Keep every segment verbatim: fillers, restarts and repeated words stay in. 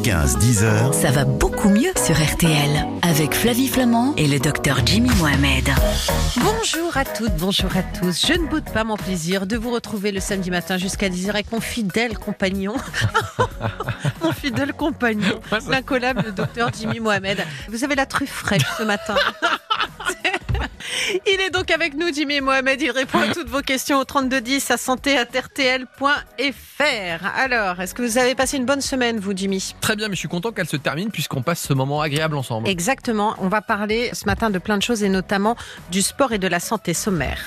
quinze, dix heures. Ça va beaucoup mieux sur R T L avec Flavie Flamand et le docteur Jimmy Mohamed. Bonjour à toutes, bonjour à tous. Je ne boude pas mon plaisir de vous retrouver le samedi matin jusqu'à dix heures avec mon fidèle compagnon. Mon fidèle compagnon, l'incollable le docteur Jimmy Mohamed. Vous avez la truffe fraîche ce matin. Il est donc avec nous, Jimmy Mohamed. Il répond à toutes vos questions au trente-deux dix à santé arobase r t l point f r. Alors, est-ce que vous avez passé une bonne semaine, vous, Jimmy ? Très bien, mais je suis content qu'elle se termine puisqu'on passe ce moment agréable ensemble. Exactement. On va parler ce matin de plein de choses et notamment du sport et de la santé sommaire.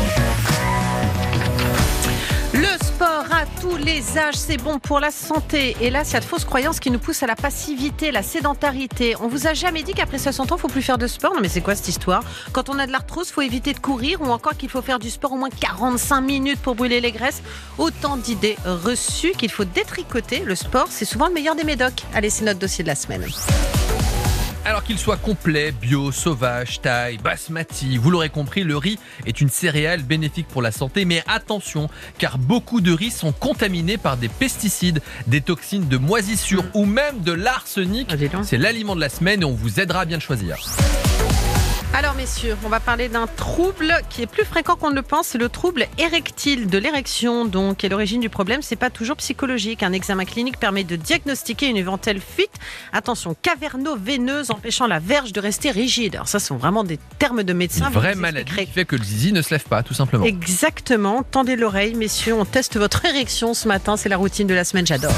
Le sport à tous les âges, c'est bon pour la santé. Et là, il y a de fausses croyances qui nous poussent à la passivité, la sédentarité. On vous a jamais dit qu'après soixante ans, il ne faut plus faire de sport ? Non, mais c'est quoi cette histoire ? Quand on a de l'arthrose, il faut éviter de courir ou encore qu'il faut faire du sport au moins quarante-cinq minutes pour brûler les graisses. Autant d'idées reçues qu'il faut détricoter. Le sport, c'est souvent le meilleur des médocs. Allez, c'est notre dossier de la semaine. Alors qu'il soit complet, bio, sauvage, thaï, basmati, vous l'aurez compris, le riz est une céréale bénéfique pour la santé. Mais attention, car beaucoup de riz sont contaminés par des pesticides, des toxines de moisissure mmh. ou même de l'arsenic. Ah, c'est l'aliment de la semaine et on vous aidera à bien le choisir. Alors messieurs, on va parler d'un trouble qui est plus fréquent qu'on ne le pense, c'est le trouble érectile de l'érection. Donc, et l'origine du problème, c'est pas toujours psychologique. Un examen clinique permet de diagnostiquer une éventuelle fuite, attention, caverno-veineuse empêchant la verge de rester rigide. Alors ça, ce sont vraiment des termes de médecins. Une vraie maladie qui fait que le zizi ne se lève pas, tout simplement. Exactement. Tendez l'oreille, messieurs, on teste votre érection ce matin. C'est la routine de la semaine, j'adore.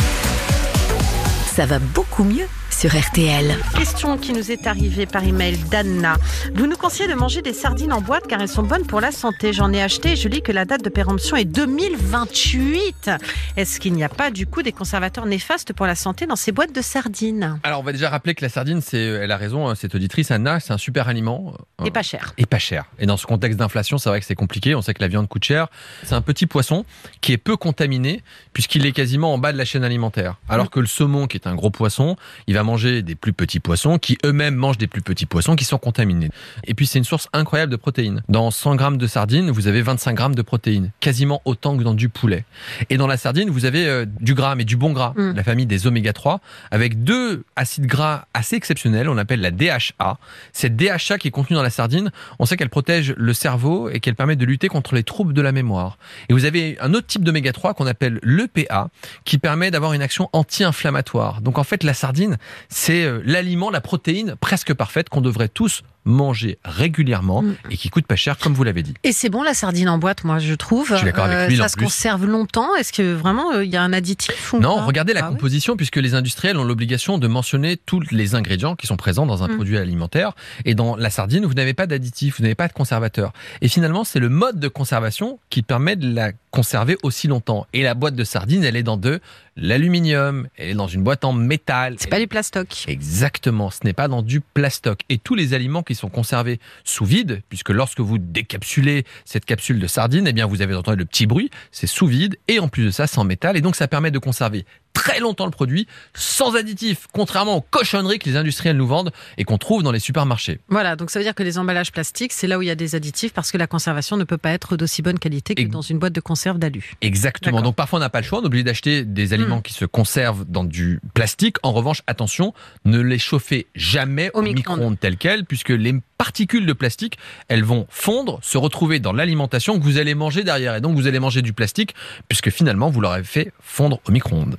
Ça va beaucoup mieux sur R T L. Question qui nous est arrivée par email d'Anna. Vous nous conseillez de manger des sardines en boîte car elles sont bonnes pour la santé. J'en ai acheté et je lis que la date de péremption est deux mille vingt-huit. Est-ce qu'il n'y a pas du coup des conservateurs néfastes pour la santé dans ces boîtes de sardines ? Alors on va déjà rappeler que la sardine, c'est, elle a raison, cette auditrice Anna, c'est un super aliment. Et pas cher. Et pas cher. Et dans ce contexte d'inflation, c'est vrai que c'est compliqué. On sait que la viande coûte cher. C'est un petit poisson qui est peu contaminé puisqu'il est quasiment en bas de la chaîne alimentaire. Alors que le saumon, qui est un gros poisson, il va manger des plus petits poissons qui eux-mêmes mangent des plus petits poissons qui sont contaminés. Et puis c'est une source incroyable de protéines. Dans cent grammes de sardines, vous avez vingt-cinq grammes de protéines, quasiment autant que dans du poulet. Et dans la sardine, vous avez euh, du gras, mais du bon gras, mmh. la famille des oméga trois, avec deux acides gras assez exceptionnels, on appelle la D H A. Cette D H A qui est contenue dans la sardine, on sait qu'elle protège le cerveau et qu'elle permet de lutter contre les troubles de la mémoire. Et vous avez un autre type d'oméga trois qu'on appelle l'E P A, qui permet d'avoir une action anti-inflammatoire. Donc en fait, la sardine, c'est l'aliment, la protéine presque parfaite qu'on devrait tous manger régulièrement mmh. et qui coûte pas cher, comme vous l'avez dit. Et c'est bon la sardine en boîte, moi je trouve. Je suis d'accord avec lui. Euh, ça en se plus. conserve longtemps. Est-ce que vraiment il euh, y a un additif ou Non, pas ? regardez la ah, composition, oui. puisque les industriels ont l'obligation de mentionner tous les ingrédients qui sont présents dans un mmh. produit alimentaire. Et dans la sardine, vous n'avez pas d'additif, vous n'avez pas de conservateur. Et finalement, c'est le mode de conservation qui permet de la conserver aussi longtemps. Et la boîte de sardines, elle est dans de l'aluminium, elle est dans une boîte en métal. C'est pas du plastoc. Exactement, ce n'est pas dans du plastoc. Et tous les aliments qui sont conservés sous vide, puisque lorsque vous décapsulez cette capsule de sardine, eh bien vous avez entendu le petit bruit, c'est sous vide et en plus de ça, c'est en métal. Et donc ça permet de conserver très longtemps le produit, sans additifs, contrairement aux cochonneries que les industriels nous vendent et qu'on trouve dans les supermarchés. Voilà, donc ça veut dire que les emballages plastiques, c'est là où il y a des additifs parce que la conservation ne peut pas être d'aussi bonne qualité que et... dans une boîte de conserve d'alu. Exactement, D'accord. Donc parfois on n'a pas le choix, on est obligé d'acheter des aliments mmh. qui se conservent dans du plastique. En revanche, attention, ne les chauffez jamais au, au micro-ondes, micro-ondes tel quel, puisque les particules de plastique, elles vont fondre, se retrouver dans l'alimentation que vous allez manger derrière. Et donc vous allez manger du plastique, puisque finalement vous l'aurez fait fondre au micro-ondes.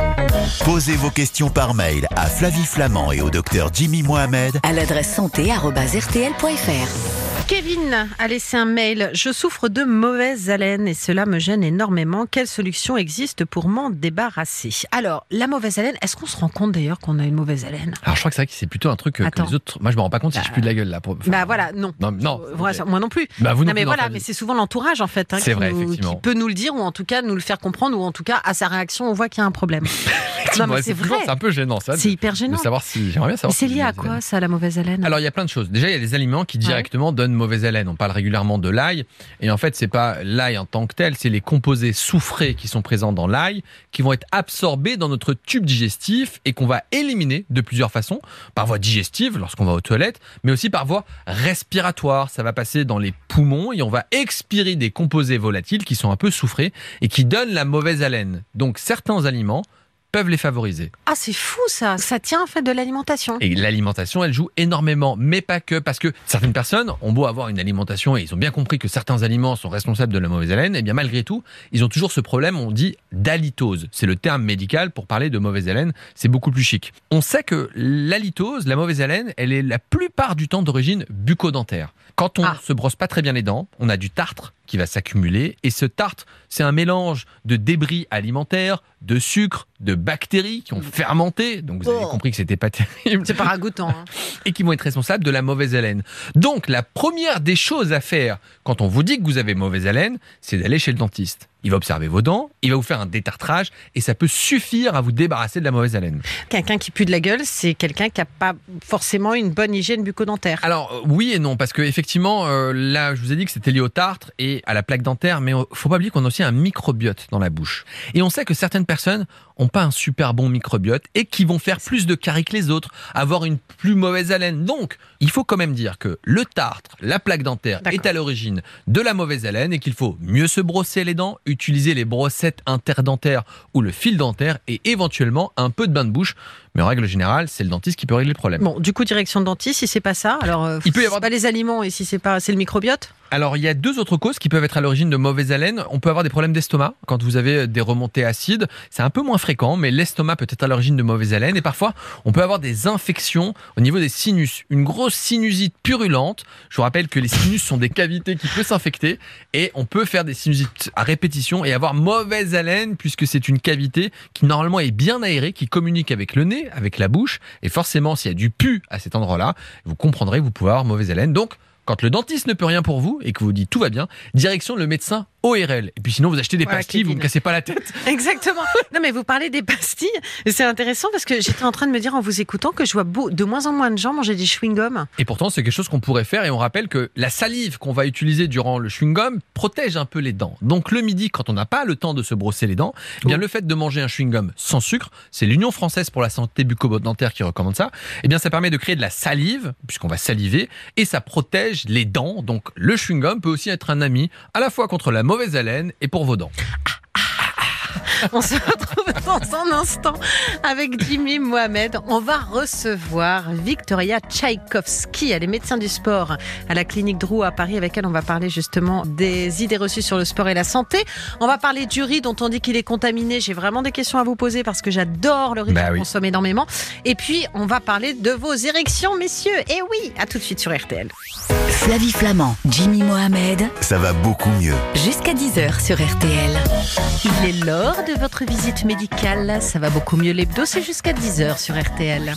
Posez vos questions par mail à Flavie Flamand et au docteur Jimmy Mohamed à l'adresse santé arobase r t l point f r. Kevin a laissé un mail. Je souffre de mauvaise haleine et cela me gêne énormément. Quelle solution existe pour m'en débarrasser ? Alors, la mauvaise haleine, est-ce qu'on se rend compte d'ailleurs qu'on a une mauvaise haleine ? Alors, je crois que c'est vrai que c'est plutôt un truc que, que les autres. Moi, je me rends pas compte bah, si je pue de la gueule là. Pour... Enfin, bah voilà, non. Non, non. Moi, okay. moi non plus. Bah, vous non, non mais plus voilà, mais c'est souvent l'entourage en fait hein, c'est qui, vrai, nous, qui peut nous le dire ou en tout cas nous le faire comprendre ou en tout cas à sa réaction on voit qu'il y a un problème. Non, mais c'est, c'est vrai. C'est un peu gênant ça. C'est de, hyper gênant. De savoir si j'aimerais bien savoir. Mais c'est si lié à quoi haleine. Ça, la mauvaise haleine ? Alors il y a plein de choses. Déjà il y a des aliments qui directement ouais. donnent mauvaise haleine. On parle régulièrement de l'ail et en fait c'est pas l'ail en tant que tel, c'est les composés soufrés qui sont présents dans l'ail qui vont être absorbés dans notre tube digestif et qu'on va éliminer de plusieurs façons, par voie digestive lorsqu'on va aux toilettes, mais aussi par voie respiratoire. Ça va passer dans les poumons et on va expirer des composés volatiles qui sont un peu soufrés et qui donnent la mauvaise haleine. Donc certains aliments peuvent les favoriser. Ah, c'est fou ça. Ça tient en fait de l'alimentation. Et l'alimentation, elle joue énormément, mais pas que, parce que certaines personnes ont beau avoir une alimentation et ils ont bien compris que certains aliments sont responsables de la mauvaise haleine, et bien malgré tout, ils ont toujours ce problème, on dit d'halitose. C'est le terme médical pour parler de mauvaise haleine, c'est beaucoup plus chic. On sait que l'halitose, la mauvaise haleine, elle est la plupart du temps d'origine bucco-dentaire. Quand on Ah. se brosse pas très bien les dents, on a du tartre qui va s'accumuler, et ce tartre, c'est un mélange de débris alimentaires, de sucre, de bactéries qui ont fermenté, donc vous avez Oh. compris que c'était pas terrible, C'est pas ragoûtant. Hein. et qui vont être responsables de la mauvaise haleine. Donc la première des choses à faire quand on vous dit que vous avez mauvaise haleine, c'est d'aller chez le dentiste. Il va observer vos dents, il va vous faire un détartrage, et ça peut suffire à vous débarrasser de la mauvaise haleine. Quelqu'un qui pue de la gueule, c'est quelqu'un qui n'a pas forcément une bonne hygiène bucco-dentaire. Alors euh, oui et non, parce que effectivement, euh, là je vous ai dit que c'était lié au tartre et à la plaque dentaire, mais euh, faut pas oublier qu'on a aussi un microbiote dans la bouche. Et on sait que certaines personnes ont pas un super bon microbiote et qui vont faire plus de caries que les autres, avoir une plus mauvaise haleine. Donc, il faut quand même dire que le tartre, la plaque dentaire D'accord. est à l'origine de la mauvaise haleine et qu'il faut mieux se brosser les dents, utiliser les brossettes interdentaires ou le fil dentaire et éventuellement un peu de bain de bouche. Mais en règle générale, c'est le dentiste qui peut régler le problème. Bon, du coup, direction dentiste, si c'est pas ça, alors euh, Il peut y c'est avoir- pas les aliments et si c'est pas, c'est le microbiote. Alors, il y a deux autres causes qui peuvent être à l'origine de mauvaise haleine. On peut avoir des problèmes d'estomac quand vous avez des remontées acides. C'est un peu moins fréquent, mais l'estomac peut être à l'origine de mauvaise haleine. Et parfois, on peut avoir des infections au niveau des sinus. Une grosse sinusite purulente. Je vous rappelle que les sinus sont des cavités qui peuvent s'infecter. Et on peut faire des sinusites à répétition et avoir mauvaise haleine puisque c'est une cavité qui normalement est bien aérée, qui communique avec le nez, avec la bouche. Et forcément, s'il y a du pu à cet endroit-là, vous comprendrez que vous pouvez avoir mauvaise haleine. Donc, quand le dentiste ne peut rien pour vous et que vous dit tout va bien, direction le médecin O R L. Et puis sinon, vous achetez des Voilà, pastilles, vous ne Kevin. me cassez pas la tête. Exactement. Non, mais vous parlez des pastilles. Et c'est intéressant parce que j'étais en train de me dire en vous écoutant que je vois beau- de moins en moins de gens manger des chewing-gums. Et pourtant, c'est quelque chose qu'on pourrait faire. Et on rappelle que la salive qu'on va utiliser durant le chewing-gum protège un peu les dents. Donc le midi, quand on n'a pas le temps de se brosser les dents, eh bien Oh. le fait de manger un chewing-gum sans sucre, c'est l'Union française pour la santé bucco-dentaire qui recommande ça. Eh bien, ça permet de créer de la salive, puisqu'on va saliver, et ça protège les dents. Donc le chewing-gum peut aussi être un ami, à la fois contre la mauvaise haleine et pour vos dents. On se retrouve dans un instant avec Jimmy Mohamed. On va recevoir Victoria Tchaïkovski. Elle est médecin du sport à la clinique Drouot à Paris. Avec elle, on va parler justement des idées reçues sur le sport et la santé. On va parler du riz dont on dit qu'il est contaminé. J'ai vraiment des questions à vous poser parce que j'adore le riz, Bah je oui. consomme énormément. Et puis, on va parler de vos érections, messieurs. Et oui, à tout de suite sur R T L. Flavie Flamand, Jimmy Mohamed, Ça va beaucoup mieux. jusqu'à dix heures sur R T L. Il est l'heure de votre visite médicale. Ça va beaucoup mieux l'hebdo, c'est jusqu'à dix heures sur R T L.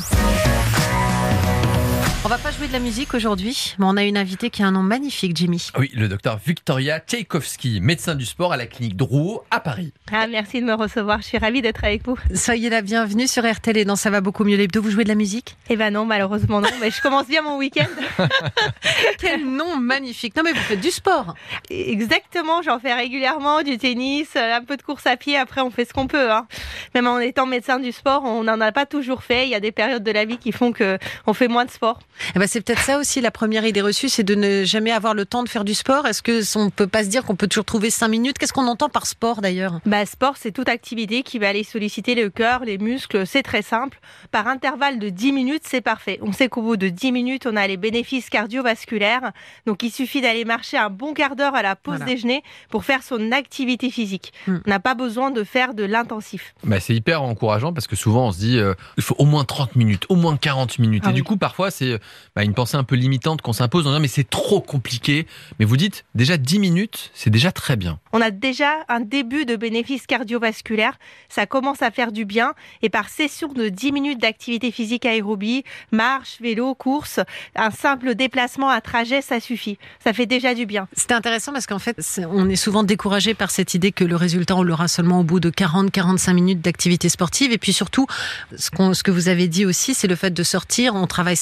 On va pas jouer de la musique aujourd'hui, mais on a une invitée qui a un nom magnifique, Jimmy. Oui, le docteur Victoria Tchaïkovski, médecin du sport à la clinique Drouot à Paris. Ah, merci de me recevoir, je suis ravie d'être avec vous. Soyez la bienvenue sur R T L et dans Ça va beaucoup mieux l'hebdo. Vous jouez de la musique? Eh ben non, malheureusement non, mais je commence bien mon week-end. Quel nom magnifique. Non mais vous faites du sport. Exactement, j'en fais régulièrement, du tennis, euh, un peu de course à pied, après on fait ce qu'on peut. Hein. Même en étant médecin du sport, on n'en a pas toujours fait, il y a des périodes de la vie qui font qu'on fait moins de sport. Eh ben, c'est peut-être ça aussi la première idée reçue, c'est de ne jamais avoir le temps de faire du sport. Est-ce que on peut pas se dire qu'on peut toujours trouver cinq minutes? Qu'est-ce qu'on entend par sport d'ailleurs? Bah, sport, c'est toute activité qui va aller solliciter le cœur, les muscles, c'est très simple. Par intervalle de dix minutes, c'est parfait. On sait qu'au bout de dix minutes, on a les bénéfices cardiovasculaires. Donc, il suffit d'aller marcher un bon quart d'heure à la pause Voilà. déjeuner pour faire son activité physique. Hmm. On n'a pas besoin de faire de l'intensif. Bah, c'est hyper encourageant parce que souvent on se dit euh, il faut au moins trente minutes, au moins quarante minutes. Ah et du oui. coup, parfois, c'est bah, une pensée un peu limitante qu'on s'impose en disant mais c'est trop compliqué. Mais vous dites déjà dix minutes, c'est déjà très bien. On a déjà un début de bénéfices cardiovasculaires. Ça commence à faire du bien. Et par session de dix minutes d'activité physique aérobie, marche, vélo, course, un simple déplacement à trajet, ça suffit. Ça fait déjà du bien. C'était intéressant parce qu'en fait, c'est- on est souvent découragé par cette idée que le résultat, on l'aura seulement au bout de quarante à quarante-cinq minutes d'activité sportive. Et puis surtout, ce, qu'on, ce que vous avez dit aussi, c'est le fait de sortir, on travaille sa mobilité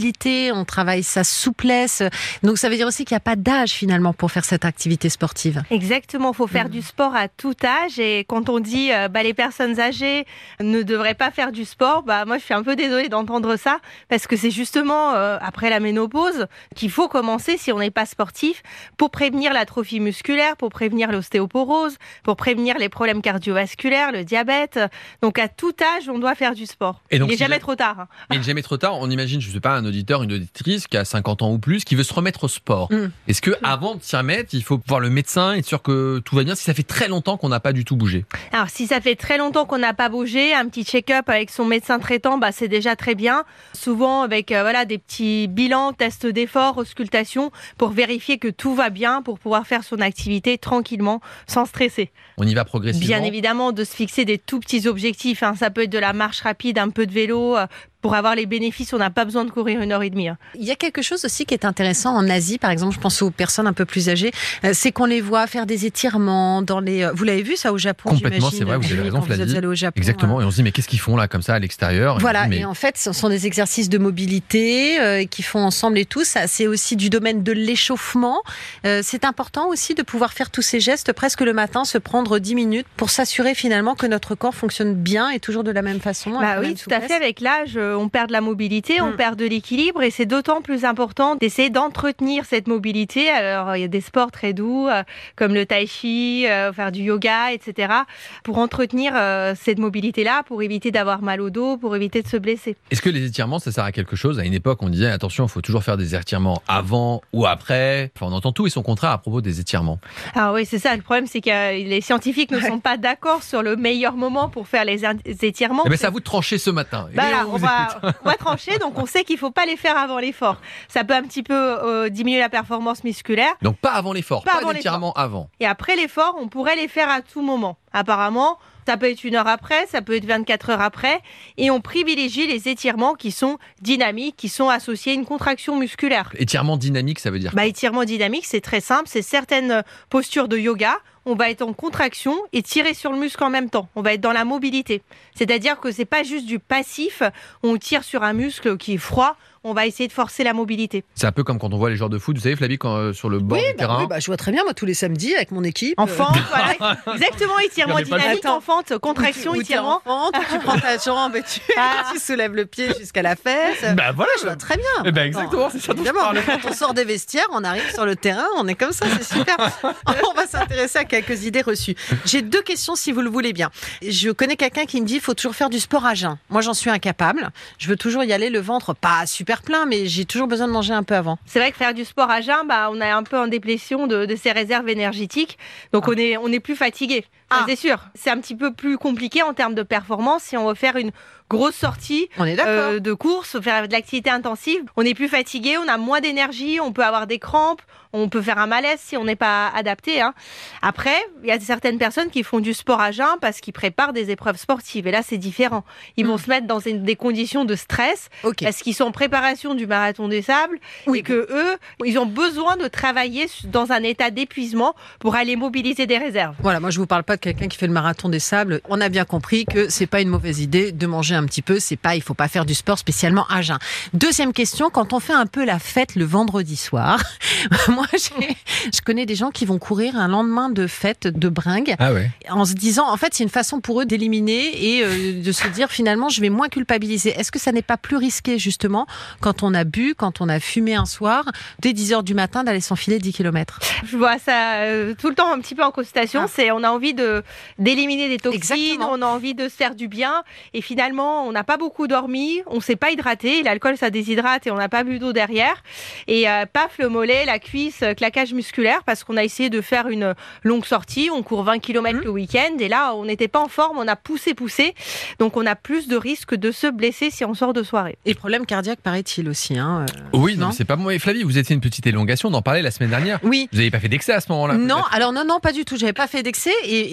mobilité, on travaille sa souplesse. Donc ça veut dire aussi qu'il n'y a pas d'âge finalement pour faire cette activité sportive. Exactement, il faut faire Mmh. du sport à tout âge et quand on dit euh, bah, les personnes âgées ne devraient pas faire du sport, bah, moi je suis un peu désolée d'entendre ça parce que c'est justement euh, après la ménopause qu'il faut commencer si on n'est pas sportif pour prévenir l'atrophie musculaire, pour prévenir l'ostéoporose, pour prévenir les problèmes cardiovasculaires, le diabète. Donc à tout âge, on doit faire du sport. Et donc, Il n'est si jamais j'ai- trop tard. hein. Il n'est jamais trop tard. On imagine, je sais pas, un auditeur, une auditrice qui a cinquante ans ou plus, qui veut se remettre au sport. Mm. Est-ce que avant de s'y remettre, il faut voir le médecin, être sûr que tout va bien, si ça fait très longtemps qu'on n'a pas du tout bougé? Alors, si ça fait très longtemps qu'on n'a pas bougé, un petit check-up avec son médecin traitant, bah, c'est déjà très bien. Souvent avec euh, voilà, des petits bilans, tests d'effort, auscultation, pour vérifier que tout va bien, pour pouvoir faire son activité tranquillement, sans stresser. On y va progressivement. Bien évidemment, de se fixer des tout petits objectifs. hein. Ça peut être de la marche rapide, un peu de vélo. euh, Pour avoir les bénéfices, on n'a pas besoin de courir une heure et demie. hein. Il y a quelque chose aussi qui est intéressant en Asie, par exemple, je pense aux personnes un peu plus âgées, euh, c'est qu'on les voit faire des étirements dans les. euh, Vous l'avez vu ça au Japon? Complètement, j'imagine, c'est vrai, vous avez Julie, raison, quand vous êtes Flavie. allée au Japon, Exactement. euh, Et on se dit, mais qu'est-ce qu'ils font là, comme ça, à l'extérieur? Et on Voilà, se dit, et mais en fait, ce sont des exercices de mobilité euh, qui font ensemble et tout. Ça, c'est aussi du domaine de l'échauffement. Euh, c'est important aussi de pouvoir faire tous ces gestes presque le matin, se prendre dix minutes pour s'assurer finalement que notre corps fonctionne bien et toujours de la même façon. avec Bah la oui, même tout à souplesse. fait. Avec l'âge, euh, on perd de la mobilité, on Mm. perd de l'équilibre et c'est d'autant plus important d'essayer d'entretenir cette mobilité. Alors, il y a des sports très doux euh, comme le tai chi, euh, faire du yoga, et cetera pour entretenir euh, cette mobilité-là, pour éviter d'avoir mal au dos, pour éviter de se blesser. est-ce que les étirements, ça sert à quelque chose? À une époque, on disait, attention, il faut toujours faire des étirements avant ou après. Enfin, on entend tout et son contraire à propos des étirements. Alors oui, c'est ça. Le problème, c'est que euh, les scientifiques ne sont pas d'accord sur le meilleur moment pour faire les in- étirements. Eh ben, c'est à vous de trancher ce matin. Et Bah là, on on, vous va, on va trancher, donc on sait qu'il ne faut pas les faire avant l'effort. Ça peut un petit peu euh, diminuer la performance musculaire. Donc pas avant l'effort, Pas pas, avant d'étirement avant. Et après l'effort, on pourrait les faire à tout moment. Apparemment, ça peut être une heure après, ça peut être vingt-quatre heures après. Et on privilégie les étirements qui sont dynamiques, qui sont associés à une contraction musculaire. Étirement dynamique, ça veut dire Bah, étirement dynamique, c'est très simple. C'est certaines postures de yoga. On va être en contraction et tirer sur le muscle en même temps. On va être dans la mobilité. C'est-à-dire que c'est pas juste du passif. On tire sur un muscle qui est froid. On va essayer de forcer la mobilité. C'est un peu comme quand on voit les joueurs de foot, vous savez, Flavie, quand, euh, sur le bord Oui, du bah, terrain. oui, bah, je vois très bien, moi, tous les samedis avec mon équipe. En euh, fente, voilà. Exactement, étirement Il y en a pas le dynamique, temps. en fente, contraction, Ou tu- ou tu es étirement. en fente, ou tu prends ta jambe et tu, Ah. tu soulèves le pied jusqu'à la fesse. Bah voilà, Je vois très bien. Eh ben, exactement, c'est ça dont je Évidemment, parle. quand on sort des vestiaires, on arrive sur le terrain, on est comme ça, c'est super. On va s'intéresser à quelques idées reçues. J'ai deux questions si vous le voulez bien. Je connais quelqu'un qui me dit qu'il faut toujours faire du sport à jeun. Moi, j'en suis incapable. Je veux toujours y aller le ventre pas super plein, mais j'ai toujours besoin de manger un peu avant. C'est vrai que faire du sport à jeun, bah, on est un peu en déplétion de, de ses réserves énergétiques. Donc, on est, on est plus fatigué. Ça, Ah. c'est sûr. C'est un petit peu plus compliqué en termes de performance. Si on veut faire une grosse sortie On est d'accord. euh, de course, faire de l'activité intensive, on est plus fatigué, on a moins d'énergie, on peut avoir des crampes, on peut faire un malaise si on n'est pas adapté. Hein. Après, il y a certaines personnes qui font du sport à jeun parce qu'ils préparent des épreuves sportives. Et là, c'est différent. Ils vont Mm. se mettre dans une- des conditions de stress Ok. parce qu'ils sont en préparation du marathon des sables Oui. et que eux, ils ont besoin de travailler dans un état d'épuisement pour aller mobiliser des réserves. Voilà, moi je vous parle pas de quelqu'un qui fait le marathon des sables. On a bien compris que c'est pas une mauvaise idée de manger un petit peu. C'est pas, il faut pas faire du sport spécialement à jeun. Deuxième question, quand on fait un peu la fête le vendredi soir, moi j'ai- je connais des gens qui vont courir un lendemain de fête de bringue Ah ouais. en se disant, en fait, c'est une façon pour eux d'éliminer et euh, de se dire finalement, je vais moins culpabiliser. Est-ce que ça n'est pas plus risqué justement quand on a bu, quand on a fumé un soir, dès dix heures du matin, d'aller s'enfiler dix kilomètres? Je vois ça euh, tout le temps un petit peu en constatation. Ah. C'est on a envie de d'éliminer des toxines, Exactement. on a envie de se faire du bien et finalement on n'a pas beaucoup dormi, on s'est pas hydraté. L'alcool ça déshydrate et on n'a pas bu d'eau derrière. Et euh, paf le mollet, la cuisse, euh, claquage musculaire parce qu'on a essayé de faire une longue sortie. On court vingt kilomètres Mmh. le week-end et là on n'était pas en forme, on a poussé poussé. Donc on a plus de risques de se blesser si on sort de soirée. Et problème cardiaque, paraît-il aussi. Hein, euh, Oui, non, non mais c'est pas moi. Et Flavie, vous étiez une petite élongation, on en parlait la semaine dernière. Oui. Vous n'avez pas fait d'excès à ce moment-là? Non, peut-être alors non, non, pas du tout. J'avais pas fait d'excès et, et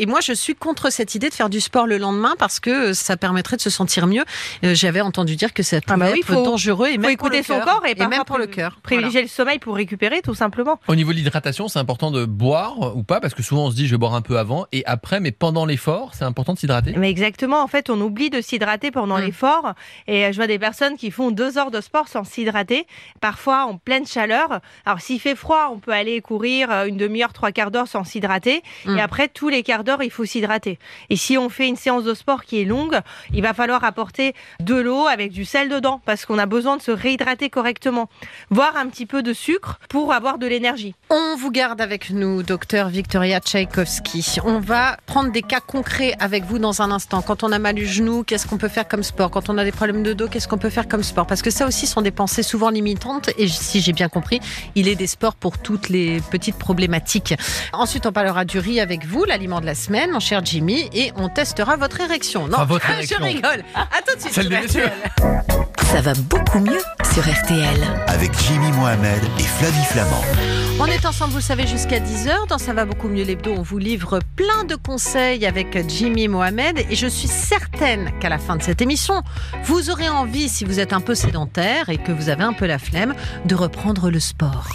Et moi, je suis contre cette idée de faire du sport le lendemain parce que ça permettrait de se sentir mieux. Euh, j'avais entendu dire que ça pouvait ah bah oui, être faut, dangereux et même faut pour écouter le son cœur, corps et, et même pour le cœur. Privilégier voilà. le sommeil pour récupérer, tout simplement. Au niveau de l'hydratation, c'est important de boire ou pas, parce que souvent on se dit je vais boire un peu avant et après, mais pendant l'effort, c'est important de s'hydrater. Mais exactement, en fait, on oublie de s'hydrater pendant mmh. l'effort. Et je vois des personnes qui font deux heures de sport sans s'hydrater, parfois en pleine chaleur. Alors s'il fait froid, on peut aller courir une demi-heure, trois quarts d'heure sans s'hydrater. Mmh. Et après, tous les quarts d'heure, il faut s'hydrater. Et si on fait une séance de sport qui est longue, il va falloir apporter de l'eau avec du sel dedans, parce qu'on a besoin de se réhydrater correctement. Voire un petit peu de sucre pour avoir de l'énergie. On vous garde avec nous, docteur Victoria Tchaïkovski. On va prendre des cas concrets avec vous dans un instant. Quand on a mal au genou, qu'est-ce qu'on peut faire comme sport? Quand on a des problèmes de dos, qu'est-ce qu'on peut faire comme sport? Parce que ça aussi sont des pensées souvent limitantes et si j'ai bien compris, il est des sports pour toutes les petites problématiques. Ensuite, on parlera du riz avec vous, l'aliment de la semaine, mon cher Jimmy, et on testera votre érection. Non, ah, votre érection. Je rigole. À tout de suite. Celle des messieurs. Ça va beaucoup mieux sur R T L. Avec Jimmy Mohamed et Flavie Flamand. On est ensemble, vous le savez, jusqu'à dix heures. Dans Ça va beaucoup mieux l'hebdo, on vous livre plein de conseils avec Jimmy Mohamed. Et je suis certaine qu'à la fin de cette émission, vous aurez envie, si vous êtes un peu sédentaire et que vous avez un peu la flemme, de reprendre le sport.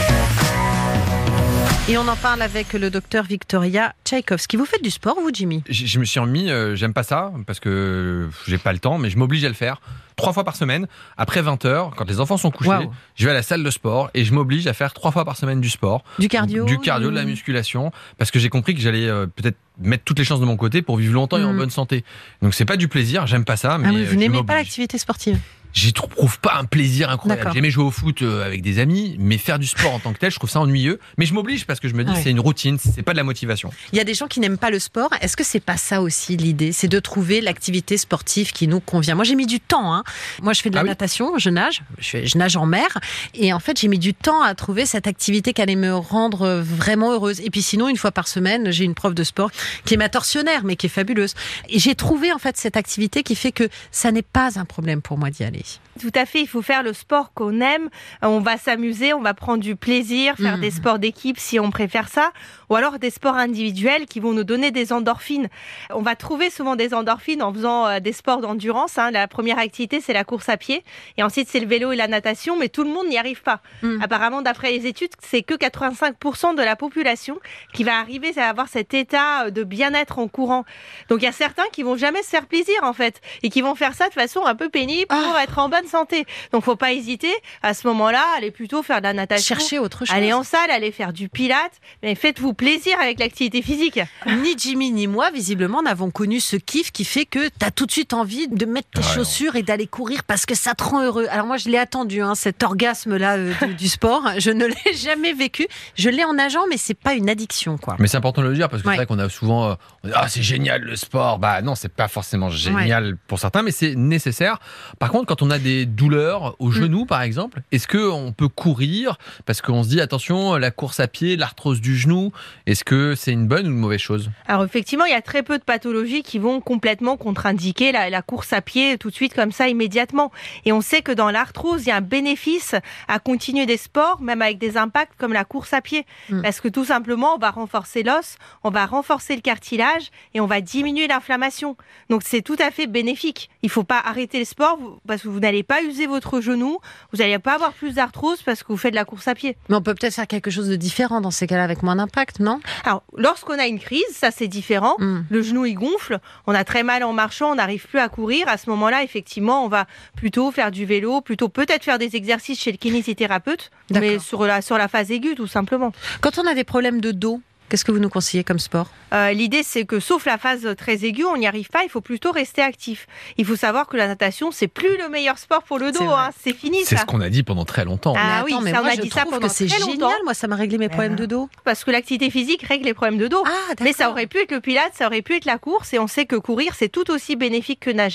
Et on en parle avec le docteur Victoria Tchaïkovski. Vous faites du sport, vous, Jimmy? Je, je me suis remis, euh, j'aime pas ça, parce que j'ai pas le temps, mais je m'oblige à le faire. Trois fois par semaine, après vingt heures, quand les enfants sont couchés, wow. je vais à la salle de sport et je m'oblige à faire trois fois par semaine du sport. Du cardio? Du cardio, mmh. de la musculation, parce que j'ai compris que j'allais euh, peut-être mettre toutes les chances de mon côté pour vivre longtemps mmh. et en bonne santé. Donc c'est pas du plaisir, j'aime pas ça, mais ah oui, vous euh, n'aimez pas l'activité sportive? J'y trouve pas un plaisir incroyable. D'accord. J'aimais jouer au foot avec des amis, mais faire du sport en tant que tel, je trouve ça ennuyeux. Mais je m'oblige parce que je me dis, ouais. c'est une routine, c'est pas de la motivation. Il y a des gens qui n'aiment pas le sport. Est-ce que c'est pas ça aussi l'idée? C'est de trouver l'activité sportive qui nous convient. Moi, j'ai mis du temps. Hein. Moi, je fais de la ah natation, oui je nage, je, fais, je nage en mer. Et en fait, j'ai mis du temps à trouver cette activité qui allait me rendre vraiment heureuse. Et puis sinon, une fois par semaine, j'ai une prof de sport qui est ma tortionnaire, mais qui est fabuleuse. Et j'ai trouvé en fait cette activité qui fait que ça n'est pas un problème pour moi d'y aller. Tout à fait, il faut faire le sport qu'on aime, on va s'amuser, on va prendre du plaisir, faire mmh. des sports d'équipe si on préfère ça, ou alors des sports individuels qui vont nous donner des endorphines. On va trouver souvent des endorphines en faisant euh, des sports d'endurance. Hein. La première activité, c'est la course à pied, et ensuite c'est le vélo et la natation, mais tout le monde n'y arrive pas. Mmh. Apparemment, d'après les études, c'est que quatre-vingt-cinq pour cent de la population qui va arriver à avoir cet état de bien-être en courant. Donc il y a certains qui vont jamais se faire plaisir en fait, et qui vont faire ça de façon un peu pénible pour ah. être en bonne santé. Donc faut pas hésiter à ce moment-là, aller plutôt faire de la natation, chercher autre chose, aller en salle, aller faire du pilates, mais faites-vous plaisir avec l'activité physique. Ni Jimmy ni moi visiblement n'avons connu ce kiff qui fait que t'as tout de suite envie de mettre tes ouais, chaussures non. et d'aller courir parce que ça te rend heureux. Alors moi je l'ai attendu hein, cet orgasme là euh, du, du sport, je ne l'ai jamais vécu. Je l'ai en nageant, mais c'est pas une addiction quoi. Mais c'est important de le dire parce que ouais. c'est vrai qu'on a souvent euh, on dit, ah c'est génial le sport. Bah non, c'est pas forcément génial ouais. pour certains, mais c'est nécessaire. Par contre, quand on a des douleurs au genou, mmh. par exemple, est-ce qu'on peut courir? Parce qu'on se dit, attention, la course à pied, l'arthrose du genou, est-ce que c'est une bonne ou une mauvaise chose? Alors effectivement, il y a très peu de pathologies qui vont complètement contre-indiquer la, la course à pied tout de suite comme ça, immédiatement. Et on sait que dans l'arthrose, il y a un bénéfice à continuer des sports, même avec des impacts comme la course à pied. Mmh. Parce que tout simplement, on va renforcer l'os, on va renforcer le cartilage et on va diminuer l'inflammation. Donc c'est tout à fait bénéfique. Il ne faut pas arrêter le sport parce que vous n'allez pas user votre genou, vous n'allez pas avoir plus d'arthrose parce que vous faites de la course à pied. Mais on peut peut-être faire quelque chose de différent dans ces cas-là avec moins d'impact, non? Alors, lorsqu'on a une crise, ça c'est différent. Mm. Le genou il gonfle, on a très mal en marchant, on n'arrive plus à courir. À ce moment-là, effectivement, on va plutôt faire du vélo, plutôt peut-être faire des exercices chez le kinésithérapeute, D'accord. mais sur la, sur la phase aiguë tout simplement. Quand on a des problèmes de dos, qu'est-ce que vous nous conseillez comme sport? euh, L'idée, c'est que sauf la phase très aiguë, on n'y arrive pas, il faut plutôt rester actif. Il faut savoir que la natation, c'est plus le meilleur sport pour le dos, c'est, hein. c'est fini c'est ça. C'est ce qu'on a dit pendant très longtemps. Ah mais attends, oui, mais ça, moi, on a je dit ça pendant que c'est très génial, longtemps. moi ça m'a réglé mes euh, problèmes de dos. Parce que l'activité physique règle les problèmes de dos. Ah, mais ça aurait pu être le pilates, ça aurait pu être la course, et on sait que courir, c'est tout aussi bénéfique que nager.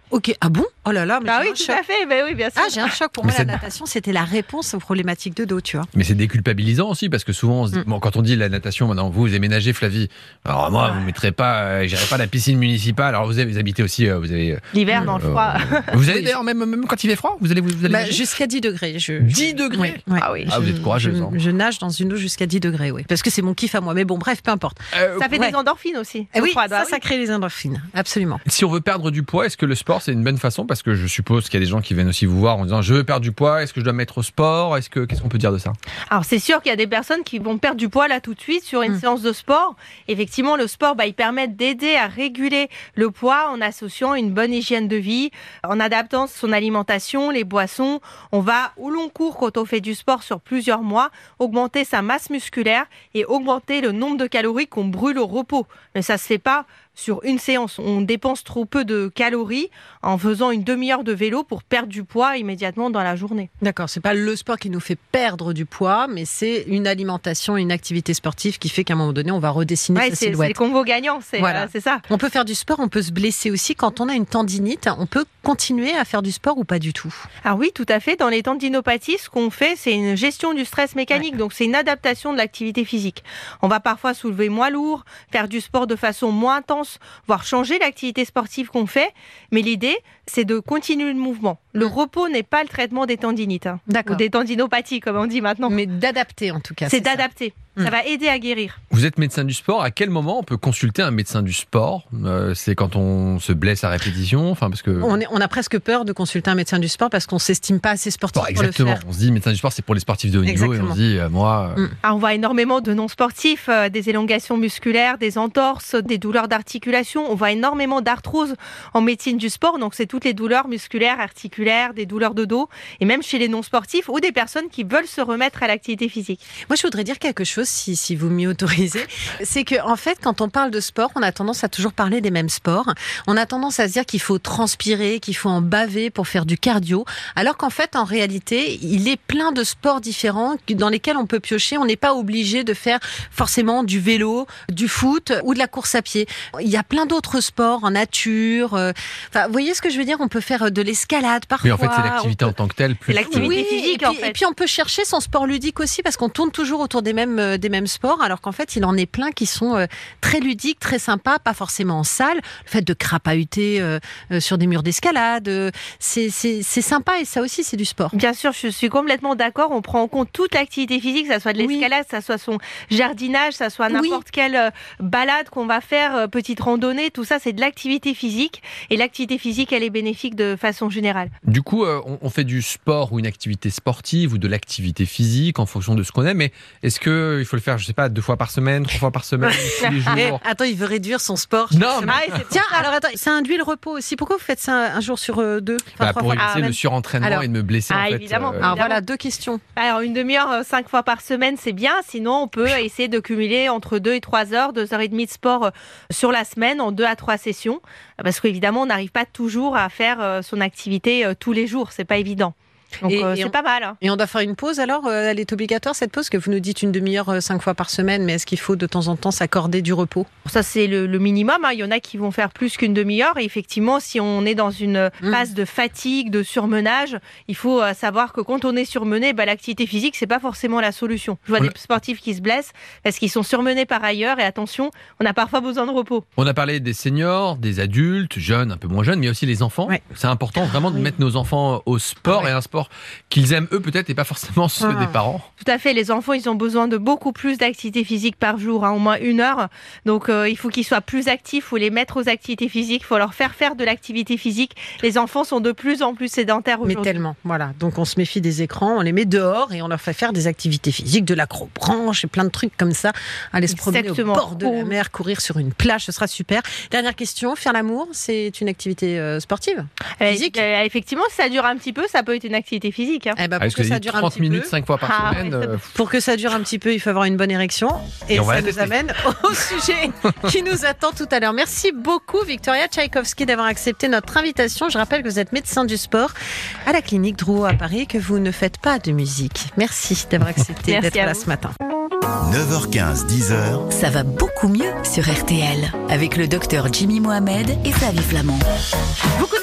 Ok, ah bon? Oh là là, mais Ah j'ai oui, un tout choc. à fait. Ben oui, bien sûr. Ah, j'ai un choc. Pour Mais moi, la c'est- natation, c'était la réponse aux problématiques de dos, tu vois. Mais c'est déculpabilisant aussi parce que souvent, on se dit- Mm. bon, quand on dit la natation, maintenant vous, vous aménagez Flavie. Alors moi, vous mettrez pas, euh, j'irai pas à la piscine municipale. Alors vous, avez, vous habitez aussi, euh, vous avez. euh, L'hiver dans le euh, froid. vous allez d'ailleurs même, même quand il fait froid, vous allez vous, vous allez Bah, nager jusqu'à dix degrés. Je, dix je- degrés ouais, ouais. Ah oui. Ah, vous êtes courageuse, Je, hein. je nage dans une eau jusqu'à dix degrés, oui. Parce que c'est mon kiff à moi. Mais bon, bref, peu importe. Euh, Ça fait Ouais. des endorphines aussi. Eh l'eau oui, froide, ça, ah ça crée les endorphines. Absolument. Si on veut perdre du poids, est-ce que le sport c'est une bonne façon? Parce que je suppose qu'il y a des gens qui viennent aussi vous voir en disant je veux perdre du poids. Est-ce que je dois me mettre au sport? Est-ce que qu'est-ce qu'on peut dire de ça? Alors c'est sûr qu'il y a des personnes qui vont perdre du poids là tout de suite sur une Mm. séance de sport. Effectivement, le sport, bah, il permet d'aider à réguler le poids en associant une bonne hygiène de vie, en adaptant son alimentation, les boissons. On va au long cours, quand on fait du sport sur plusieurs mois, augmenter sa masse musculaire et augmenter le nombre de calories qu'on brûle au repos. Mais ça se fait pas sur une séance. On dépense trop peu de calories en faisant une demi-heure de vélo pour perdre du poids immédiatement dans la journée. D'accord, c'est pas le sport qui nous fait perdre du poids, mais c'est une alimentation, une activité sportive qui fait qu'à un moment donné, on va redessiner Ouais, sa c'est c'est silhouette. les combos gagnants, c'est Voilà. euh, c'est ça. On peut faire du sport, on peut se blesser aussi. Quand on a une tendinite, on peut continuer à faire du sport ou pas du tout? Ah oui, tout à fait. Dans les tendinopathies, ce qu'on fait, c'est une gestion du stress mécanique. Donc, c'est une adaptation de l'activité physique. On va parfois soulever moins lourd, faire du sport de façon moins intense, voire changer l'activité sportive qu'on fait. Mais l'idée, c'est de continuer le mouvement. Le Mm. repos n'est pas le traitement des tendinites, hein, D'accord. ou des tendinopathies, comme on dit maintenant. Mais d'adapter en tout cas. C'est ça. d'adapter. Mm. Ça va aider à guérir. Vous êtes médecin du sport. À quel moment on peut consulter un médecin du sport? Euh, C'est quand on se blesse à répétition, enfin parce que. On, est- on a presque peur de consulter un médecin du sport parce qu'on s'estime pas assez sportif Bon, pour le exactement. faire. On se dit médecin du sport, c'est pour les sportifs de haut niveau, Exactement. et on se dit euh, moi. euh, Mm. Alors, on voit énormément de non-sportifs, euh, des élongations musculaires, des entorses, des douleurs d'articulation. On voit énormément d'arthrose en médecine du sport. Donc, c'est toutes les douleurs musculaires, articulaires, des douleurs de dos. Et même chez les non-sportifs ou des personnes qui veulent se remettre à l'activité physique. Moi, je voudrais dire quelque chose, si, si vous m'y autorisez. C'est que, en fait, quand on parle de sport, on a tendance à toujours parler des mêmes sports. On a tendance à se dire qu'il faut transpirer, qu'il faut en baver pour faire du cardio. Alors qu'en fait, en réalité, il est plein de sports différents dans lesquels on peut piocher. On n'est pas obligé de faire forcément du vélo, du foot ou de la course à pied. Il y a plein d'autres sports en nature. euh, Enfin, vous voyez ce que je veux dire? On peut faire de l'escalade parfois. Mais en fait, c'est l'activité on en tant que telle. Plus C'est l'activité oui, physique, et puis, en fait. et puis on peut chercher son sport ludique aussi parce qu'on tourne toujours autour des mêmes euh, des mêmes sports, alors qu'en fait il en est plein qui sont euh, très ludiques, très sympas, pas forcément en salle. Le fait de crapahuter euh, euh, sur des murs d'escalade, euh, c'est c'est c'est sympa et ça aussi c'est du sport. Bien sûr, je suis complètement d'accord. On prend en compte toute l'activité physique, que ça soit de Oui. l'escalade, ça soit son jardinage, ça soit n'importe quelle euh, balade qu'on va faire, euh, petite randonnée, tout ça, c'est de l'activité physique. Et l'activité physique, elle est bénéfique de façon générale. Du coup, euh, on, on fait du sport ou une activité sportive ou de l'activité physique en fonction de ce qu'on aime. Mais est-ce que il faut le faire, je sais pas, deux fois par semaine, trois fois par semaine, tous les Eh, jours? attends, il veut réduire son sport. Non, mais Ah, et c'est Tiens, alors attends, ça induit le repos aussi. Pourquoi vous faites ça un jour sur euh, deux, enfin, bah, trois pour fois éviter Ah, le même- surentraînement Alors- et de me blesser Ah, en fait. évidemment. Alors évidemment. voilà, deux questions. Alors, une demi-heure, euh, cinq fois par semaine, c'est bien. Sinon, on peut essayer de cumuler entre deux et trois heures, deux heures et demie de sport euh, sur la semaine en deux à trois sessions. Parce qu'évidemment, on n'arrive pas toujours à faire euh, son activité euh, tous les jours. C'est pas évident. Donc, Et- euh, et c'est on- pas mal. hein. Et on doit faire une pause alors? euh, Elle est obligatoire cette pause? Que vous nous dites une demi-heure euh, cinq fois par semaine, mais est-ce qu'il faut de temps en temps s'accorder du repos? Ça, c'est le, le minimum. hein. Il y en a qui vont faire plus qu'une demi-heure. Et effectivement, si on est dans une Mm. phase de fatigue, de surmenage, il faut euh, savoir que quand on est surmené, bah, l'activité physique, c'est pas forcément la solution. Je vois On des a- sportifs qui se blessent parce qu'ils sont surmenés par ailleurs. Et attention, on a parfois besoin de repos. On a parlé des seniors, des adultes, jeunes, un peu moins jeunes, mais aussi les enfants. Ouais. C'est important vraiment de Oui. mettre nos enfants au sport Ah ouais. et un sport qu'ils aiment eux peut-être et pas forcément ceux Ah. des parents. Tout à fait. Les enfants, ils ont besoin de beaucoup plus d'activité physique par jour, hein, au moins une heure. Donc, euh, il faut qu'ils soient plus actifs. Il faut les mettre aux activités physiques. Il faut leur faire faire de l'activité physique. Les enfants sont de plus en plus sédentaires Mais aujourd'hui. tellement, voilà. Donc on se méfie des écrans, on les met dehors et on leur fait faire des activités physiques, de l'acrobranche et plein de trucs comme ça. Aller se promener au Exactement. bord de la Oh. mer, courir sur une plage, ce sera super. Dernière question, faire l'amour, c'est une activité euh, sportive? Euh, Physique. euh, effectivement, si ça dure un petit peu, ça peut être une activité physique. hein. Eh ben, Ah, pour est-ce que que ça j'ai dure un trente petit minutes, peu, cinq fois par Ah, semaine ouais, ça- euh, pour que ça dure un petit peu, il faut avoir une bonne érection. Et, Et on va ça la nous tester. amène au sujet qui nous attend tout à l'heure. Merci beaucoup Victoria Tchaïkovski d'avoir accepté notre invitation. Je rappelle que vous êtes médecin du sport à la clinique Drouot à Paris, que vous ne faites pas de musique. Merci d'avoir accepté Merci d'être à là vous. ce matin. neuf heures quinze, dix heures. Ça va beaucoup mieux sur R T L avec le docteur Jimmy Mohamed et Flavie Flamand. Vous connaissez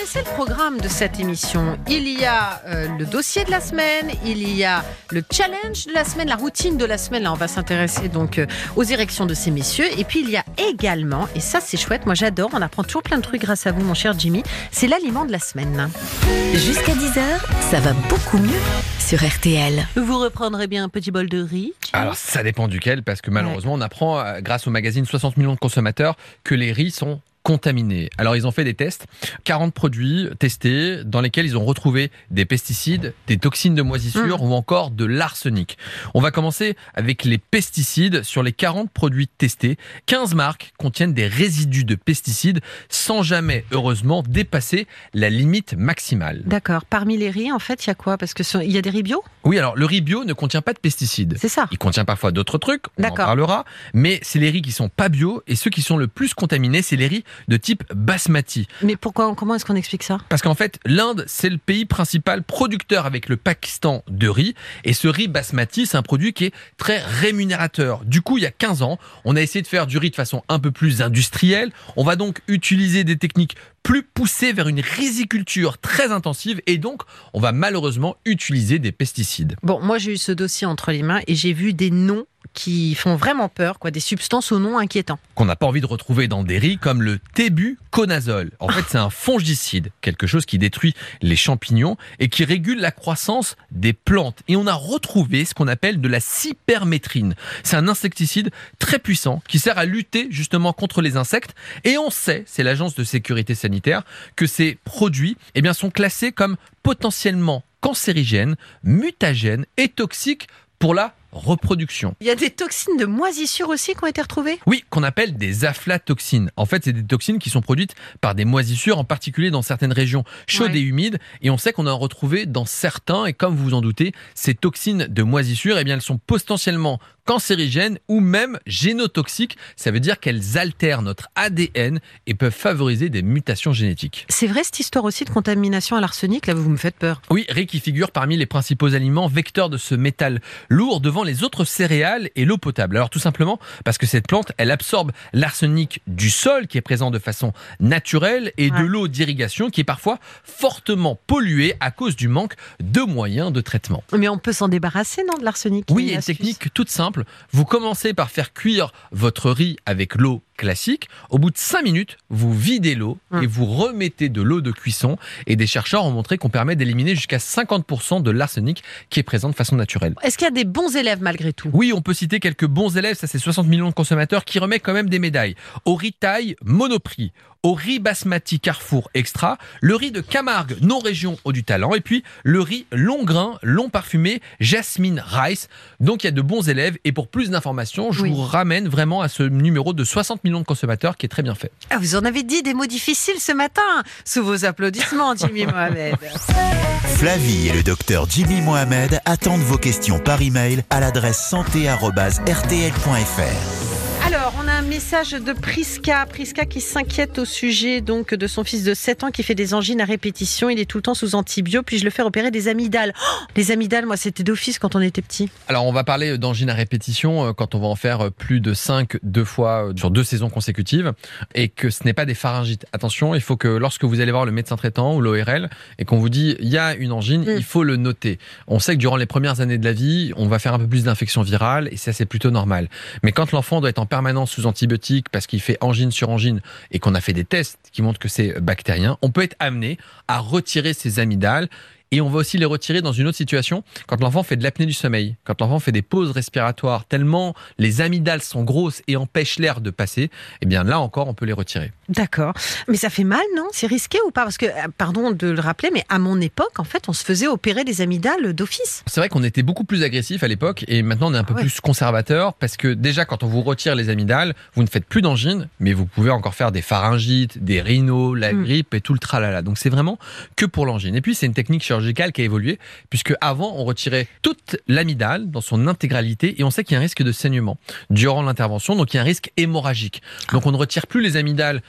connaissez le programme de cette émission. Il y a euh, le dossier de la semaine, il y a le challenge de la semaine, la routine de la semaine. Là, on va s'intéresser donc euh, aux érections de ces messieurs. Et puis, il y a également, et ça c'est chouette, moi j'adore, on apprend toujours plein de trucs grâce à vous, mon cher Jimmy, c'est l'aliment de la semaine. Jusqu'à dix heures, ça va beaucoup mieux sur R T L. Vous reprendrez bien un petit bol de riz? Alors, ça dépend duquel, parce que malheureusement, on apprend, euh, grâce au magazine soixante millions de consommateurs, que les riz sont contaminés. Alors, ils ont fait des tests, quarante produits testés, dans lesquels ils ont retrouvé des pesticides, des toxines de moisissure mmh. ou encore de l'arsenic. On va commencer avec les pesticides. Sur les quarante produits testés, quinze marques contiennent des résidus de pesticides sans jamais, heureusement, dépasser la limite maximale. D'accord. Parmi les riz, en fait, il y a quoi? Parce qu'il y a des riz bio? Oui, alors le riz bio ne contient pas de pesticides. C'est ça. Il contient parfois d'autres trucs, on D'accord. en parlera, mais c'est les riz qui sont pas bio et ceux qui sont le plus contaminés, c'est les riz de type basmati. Mais pourquoi, comment est-ce qu'on explique ça? Parce qu'en fait, l'Inde, c'est le pays principal producteur avec le Pakistan de riz. Et ce riz basmati, c'est un produit qui est très rémunérateur. Du coup, il y a quinze ans, on a essayé de faire du riz de façon un peu plus industrielle. On va donc utiliser des techniques plus poussées vers une riziculture très intensive. Et donc, on va malheureusement utiliser des pesticides. Bon, moi, j'ai eu ce dossier entre les mains et j'ai vu des noms qui font vraiment peur, quoi, des substances aux noms inquiétants. Qu'on n'a pas envie de retrouver dans des riz, comme le tébuconazole. En fait, c'est un fongicide, quelque chose qui détruit les champignons et qui régule la croissance des plantes. Et on a retrouvé ce qu'on appelle de la cypermétrine. C'est un insecticide très puissant qui sert à lutter justement contre les insectes. Et on sait, c'est l'agence de sécurité sanitaire, que ces produits eh bien, sont classés comme potentiellement cancérigènes, mutagènes et toxiques pour la reproduction. Il y a des toxines de moisissure aussi qui ont été retrouvées? Oui, qu'on appelle des aflatoxines. En fait, c'est des toxines qui sont produites par des moisissures, en particulier dans certaines régions chaudes ouais. et humides. Et on sait qu'on en a retrouvé dans certains. Et comme vous vous en doutez, ces toxines de moisissure, eh bien, elles sont potentiellement cancérigènes ou même génotoxiques. Ça veut dire qu'elles altèrent notre A D N et peuvent favoriser des mutations génétiques. C'est vrai cette histoire aussi de contamination à l'arsenic? Là, vous me faites peur. Oui, riz qui figure parmi les principaux aliments vecteurs de ce métal lourd devant les autres céréales et l'eau potable. Alors tout simplement parce que cette plante, elle absorbe l'arsenic du sol qui est présent de façon naturelle et ouais. de l'eau d'irrigation qui est parfois fortement polluée à cause du manque de moyens de traitement. Mais on peut s'en débarrasser, non, de l'arsenic? Oui, il y a une technique toute simple. Vous commencez par faire cuire votre riz avec l'eau classique. Au bout de cinq minutes, vous videz l'eau hum. et vous remettez de l'eau de cuisson. Et des chercheurs ont montré qu'on permet d'éliminer jusqu'à cinquante pour cent de l'arsenic qui est présent de façon naturelle. Est-ce qu'il y a des bons élèves malgré tout? Oui, on peut citer quelques bons élèves, ça c'est soixante millions de consommateurs qui remettent quand même des médailles. Au riz taille Monoprix, au riz basmati Carrefour Extra, le riz de Camargue non région Haut du Talent et puis le riz long grain, long parfumé Jasmine Rice. Donc il y a de bons élèves et pour plus d'informations, je oui. vous ramène vraiment à ce numéro de soixante millions de consommateurs qui est très bien fait. Ah, vous en avez dit des mots difficiles ce matin, sous vos applaudissements, Jimmy Mohamed. Flavie et le docteur Jimmy Mohamed attendent vos questions par email à l'adresse santé arobase r t l point f r. Alors, on a un message de Priska. Priska qui s'inquiète au sujet donc de son fils de sept ans qui fait des angines à répétition. Il est tout le temps sous antibio. Puis-je le faire opérer des amygdales? Oh, les amygdales, moi, c'était d'office quand on était petit. Alors, on va parler d'angines à répétition quand on va en faire plus de cinq, deux fois sur deux saisons consécutives et que ce n'est pas des pharyngites. Attention, il faut que lorsque vous allez voir le médecin traitant ou l'O R L et qu'on vous dit il y a une angine, mmh. il faut le noter. On sait que durant les premières années de la vie, on va faire un peu plus d'infections virales et ça, c'est plutôt normal. Mais quand l'enfant doit être en permanence sous antibiotiques parce qu'il fait angine sur angine et qu'on a fait des tests qui montrent que c'est bactérien, on peut être amené à retirer ses amygdales. Et on va aussi les retirer dans une autre situation quand l'enfant fait de l'apnée du sommeil, quand l'enfant fait des pauses respiratoires tellement les amygdales sont grosses et empêchent l'air de passer, eh bien là encore on peut les retirer. D'accord. Mais ça fait mal, non? C'est risqué ou pas? Parce que, pardon de le rappeler, mais à mon époque, en fait, on se faisait opérer des amygdales d'office. C'est vrai qu'on était beaucoup plus agressif à l'époque et maintenant on est un peu ah ouais. plus conservateur parce que déjà quand on vous retire les amygdales, vous ne faites plus d'angine, mais vous pouvez encore faire des pharyngites, des rhinos, la mmh. grippe et tout le tralala. Donc c'est vraiment que pour l'angine. Et puis c'est une technique chirurgicale qui a évolué, puisque avant on retirait toute l'amygdale dans son intégralité et on sait qu'il y a un risque de saignement durant l'intervention, donc il y a un risque hémorragique. Donc on ne retire plus les amygdales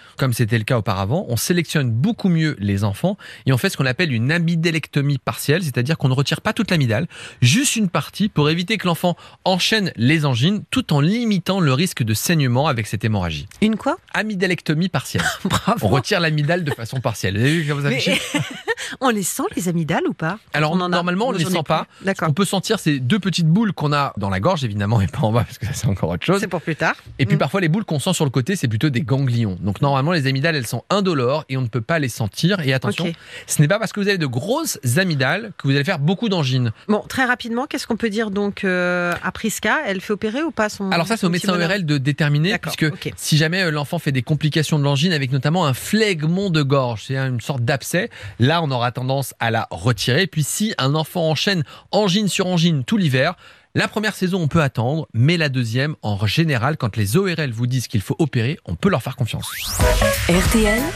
comme c'était le cas auparavant, on sélectionne beaucoup mieux les enfants et on fait ce qu'on appelle une amygdalectomie partielle, c'est-à-dire qu'on ne retire pas toute l'amygdale, juste une partie pour éviter que l'enfant enchaîne les angines tout en limitant le risque de saignement avec cette hémorragie. Une quoi? Amygdalectomie partielle. Bravo. On retire l'amygdale de façon partielle. Vous avez vu comment ça Mais... on les sent les amygdales ou pas? Alors on en normalement a... on ne les J'en ai sent pas. plus. D'accord. On peut sentir ces deux petites boules qu'on a dans la gorge évidemment et pas en bas parce que ça c'est encore autre chose. C'est pour plus tard. Et puis Mm. parfois les boules qu'on sent sur le côté c'est plutôt des ganglions. Donc normalement les amygdales elles sont indolores et on ne peut pas les sentir. Et attention, Ok. ce n'est pas parce que vous avez de grosses amygdales que vous allez faire beaucoup d'angines. Bon, très rapidement, qu'est-ce qu'on peut dire donc euh, à Priska? Elle fait opérer ou pas son Alors ça c'est au son médecin petit O R bonhomme L de déterminer D'accord, puisque ok. si jamais euh, l'enfant fait des complications de l'angine avec notamment un phlegmon de gorge, c'est une sorte d'abcès, là on aura tendance à la retirer. Et puis si un enfant enchaîne angine sur angine tout l'hiver, la première saison on peut attendre, mais la deuxième en général quand les O R L vous disent qu'il faut opérer, on peut leur faire confiance. R T L,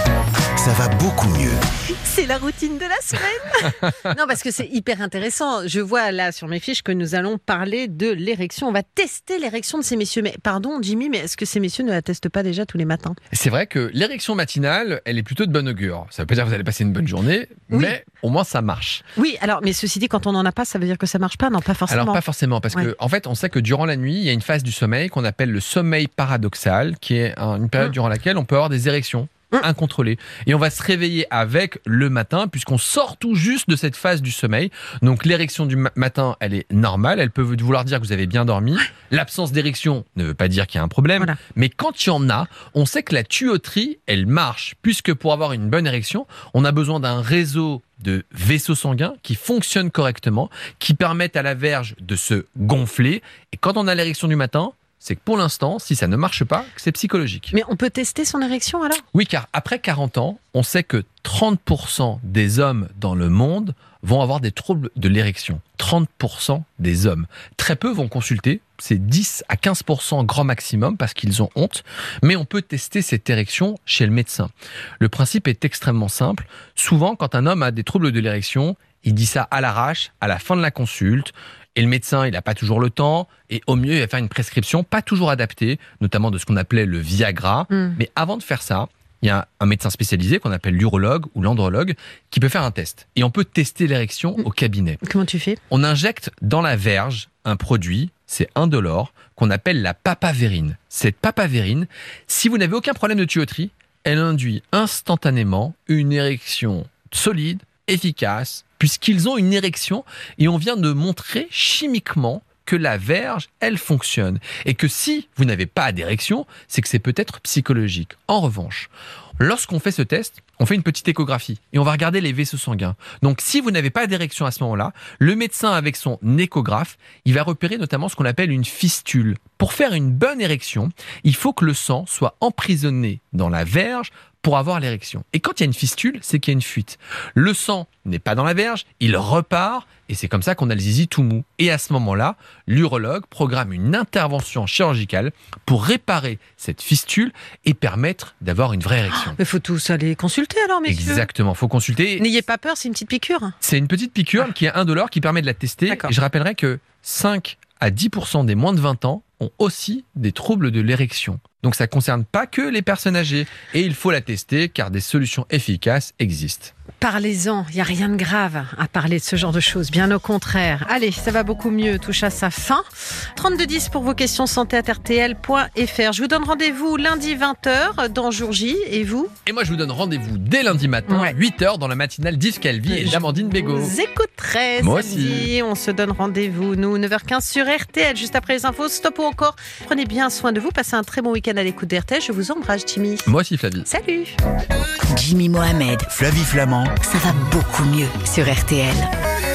Ça va beaucoup mieux. C'est la routine de la semaine. Non, parce que c'est hyper intéressant. Je vois là sur mes fiches que nous allons parler de l'érection. On va tester l'érection de ces messieurs. Mais pardon, Jimmy, mais est-ce que ces messieurs ne la testent pas déjà tous les matins? C'est vrai que l'érection matinale, elle est plutôt de bonne augure. Ça veut pas dire que vous allez passer une bonne journée, Oui. mais au moins ça marche. Oui, alors, mais ceci dit, quand on n'en a pas, ça veut dire que ça marche pas? Non, pas forcément. Alors pas forcément, parce Ouais. que en fait, on sait que durant la nuit, il y a une phase du sommeil qu'on appelle le sommeil paradoxal, qui est un- une période Mm. durant laquelle on peut avoir des érections Mm. incontrôlées. Et on va se réveiller avec le matin, puisqu'on sort tout juste de cette phase du sommeil. Donc l'érection du ma- matin, elle est normale, elle peut vouloir dire que vous avez bien dormi. L'absence d'érection ne veut pas dire qu'il y a un problème. Voilà. Mais quand il y en a, on sait que la tuyauterie, elle marche, puisque pour avoir une bonne érection, on a besoin d'un réseau de vaisseaux sanguins qui fonctionnent correctement, qui permettent à la verge de se gonfler. Et quand on a l'érection du matin, c'est que pour l'instant, si ça ne marche pas, que c'est psychologique. Mais on peut tester son érection alors? Oui, car après quarante ans, on sait que trente pour cent des hommes dans le monde vont avoir des troubles de l'érection. trente pour cent des hommes. Très peu vont consulter, c'est dix à quinze pour cent grand maximum parce qu'ils ont honte, mais on peut tester cette érection chez le médecin. Le principe est extrêmement simple. Souvent, quand un homme a des troubles de l'érection, il dit ça à l'arrache, à la fin de la consulte. Et le médecin, il n'a pas toujours le temps. Et au mieux, il va faire une prescription pas toujours adaptée, notamment de ce qu'on appelait le Viagra. Mm. Mais avant de faire ça, il y a un médecin spécialisé qu'on appelle l'urologue ou l'andrologue qui peut faire un test. Et on peut tester l'érection au cabinet. Comment tu fais? On injecte dans la verge un produit, c'est indolore, qu'on appelle la papavérine. Cette papavérine, si vous n'avez aucun problème de tuyauterie, elle induit instantanément une érection solide, efficace, puisqu'ils ont une érection et on vient de montrer chimiquement que la verge, elle fonctionne. Et que si vous n'avez pas d'érection, c'est que c'est peut-être psychologique. En revanche, lorsqu'on fait ce test, on fait une petite échographie et on va regarder les vaisseaux sanguins. Donc si vous n'avez pas d'érection à ce moment-là, le médecin avec son échographe, il va repérer notamment ce qu'on appelle une fistule. Pour faire une bonne érection, il faut que le sang soit emprisonné dans la verge pour avoir l'érection. Et quand il y a une fistule, c'est qu'il y a une fuite. Le sang n'est pas dans la verge, il repart, et c'est comme ça qu'on a le zizi tout mou. Et à ce moment-là, l'urologue programme une intervention chirurgicale pour réparer cette fistule et permettre d'avoir une vraie érection. Il faut tous aller consulter alors, messieurs. Exactement, faut consulter. N'ayez pas peur, c'est une petite piqûre. C'est une petite piqûre qui est indolore qui permet de la tester. D'accord. Et je rappellerai que cinq à dix pour cent des moins de vingt ans ont aussi des troubles de l'érection. Donc ça ne concerne pas que les personnes âgées. Et il faut la tester car des solutions efficaces existent. Parlez-en, il n'y a rien de grave à parler de ce genre de choses, bien au contraire. Allez, ça va beaucoup mieux, touche à sa fin. trente-deux dix pour vos questions santé à R T L point F R. Je vous donne rendez-vous lundi vingt heures dans Jour J, et vous? Et moi je vous donne rendez-vous dès lundi matin, Ouais. huit heures dans la matinale d'Yves Calvi et Je d'Amandine Bégaud. Vous écouterez Moi samedi. On se donne rendez-vous, nous, neuf heures quinze sur R T L, juste après les infos. Stop ou encore. Prenez bien soin de vous, passez un très bon week-end à l'écoute d'R T L. Je vous embrasse, Jimmy. Moi aussi Flavie. Salut. Jimmy Mohamed, Flavie Flamand. ça va beaucoup mieux sur R T L.